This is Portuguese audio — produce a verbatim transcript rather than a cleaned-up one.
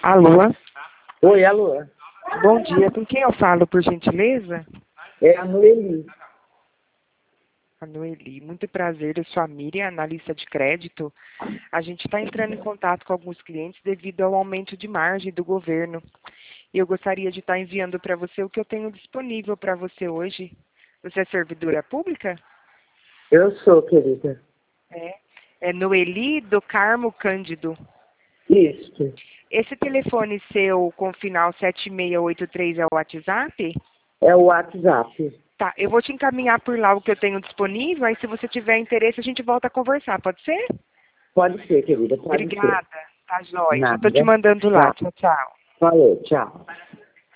Alô? Oi, alô? Bom dia, com quem eu falo, por gentileza? É a Noeli. A Noeli, muito prazer, eu sou a Miriam, analista de crédito. A gente está entrando em contato com alguns clientes devido ao aumento de margem do governo. E eu gostaria de estar enviando para você o que eu tenho disponível para você hoje. Você é servidora pública? Eu sou, querida. É. É Noeli do Carmo Cândido. Isso. Esse telefone seu com final sete seis oito três é o WhatsApp? É o WhatsApp. Tá, eu vou te encaminhar por lá o que eu tenho disponível, aí se você tiver interesse a gente volta a conversar, pode ser? Pode ser, querida, pode ser. Obrigada, tá jóia. Já tô te Nada. mandando lá. Tchau. Tchau, tchau. Falou, tchau.